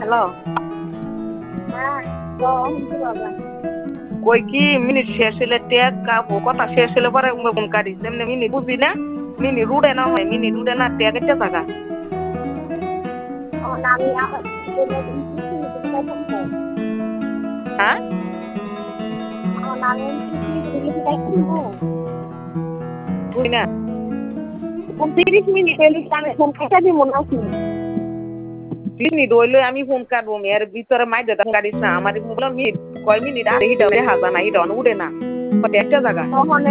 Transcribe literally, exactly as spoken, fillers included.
hello হ্যাঁ শুনতে পাবা কই কি মিনিট শেষ হলে টেক কাপো কথা শেষ হলে পরে ফোন কাটিস এমনি মিনিট বুঝবি না মিনি রুডে না হয় মিনি রুডে না টেক একটা জায়গা আমি হ্যাঁ বুঝি না তিরিশ মিনিট এলি আমি ফোন কেটে দিব নাকি মিনিট হইলে আমি ফোন কাটবো এর ভিতরে মাইদে কাটিস না আমার মিনিট কয় মিনিট আর হিটা হাজা না হিটা উঠে না একটা জায়গা